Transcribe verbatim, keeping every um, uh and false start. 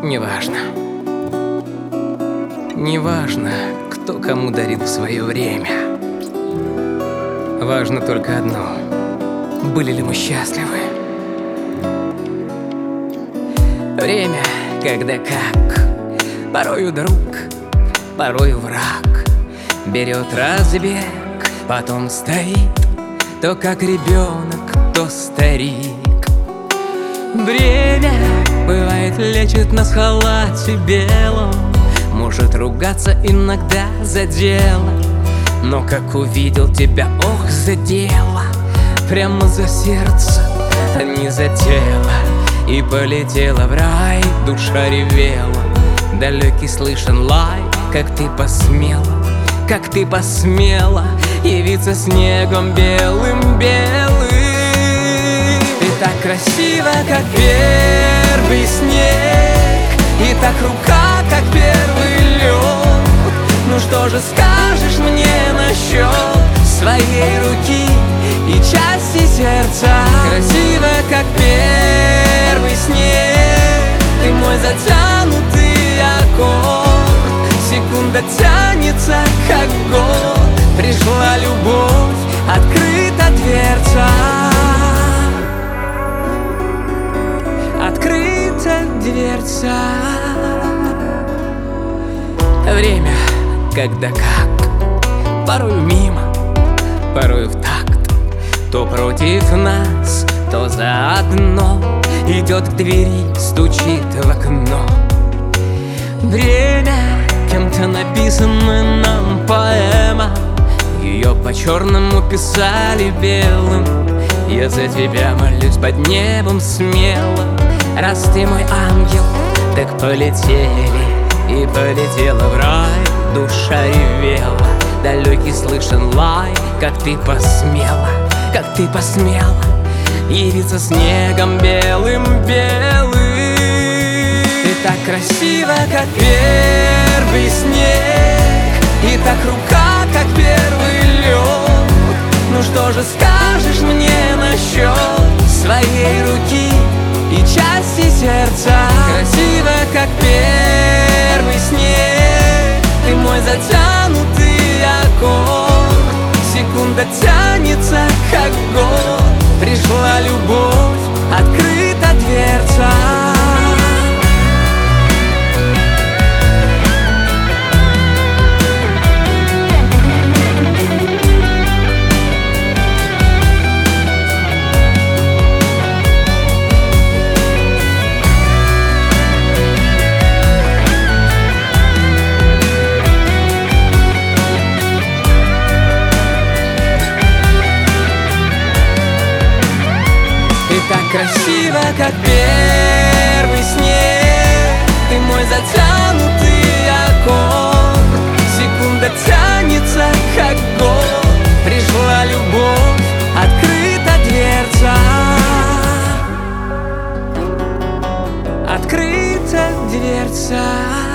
Неважно. Неважно, кто кому дарит в свое время. Важно только одно: были ли мы счастливы. Время, когда как, порою друг, порою враг, берет разбег, потом стоит, то как ребенок, то старик. Время, бывает, лечит нас в халате белом, может ругаться иногда за дело, но как увидел тебя, ох, задело, прямо за сердце, а не за тело. И полетела в рай, душа ревела, далекий слышен лай. Как ты посмела, как ты посмела явиться снегом белым-белым. Ты так красива, как первый снег, и так рука, как первый лед. Ну что же скажешь мне насчет своей руки и части сердца? Красива, как первый снег, ты мой затянутый аккорд. Секунда тянется, как год, пришла любовь, открыта дверца. Открыта дверца. Время, когда как, порою мимо, порою в такт, то против нас, то заодно, идет к двери, стучит в окно. Время, кем-то написана нам поэма, ее по черному писали белым. Я за тебя молюсь под небом смело. Раз ты мой ангел, так полетели. И полетела в рай, душа ревела, далекий слышен лай. Как ты посмела, как ты посмела явиться снегом белым-белым. Ты так красива, как первый снег, и так рука, как первый лед. Ну что же скажешь мне насчет своей руки и части сердца? Красива, как первый снег, ты мой затянутый аккорд. Секунда тянется, как год, пришла любовь, открыта дверца. Так красиво, как первый снег, ты мой затянутый аккорд. Секунда тянется, как год, пришла любовь, открыта дверца. Открыта дверца.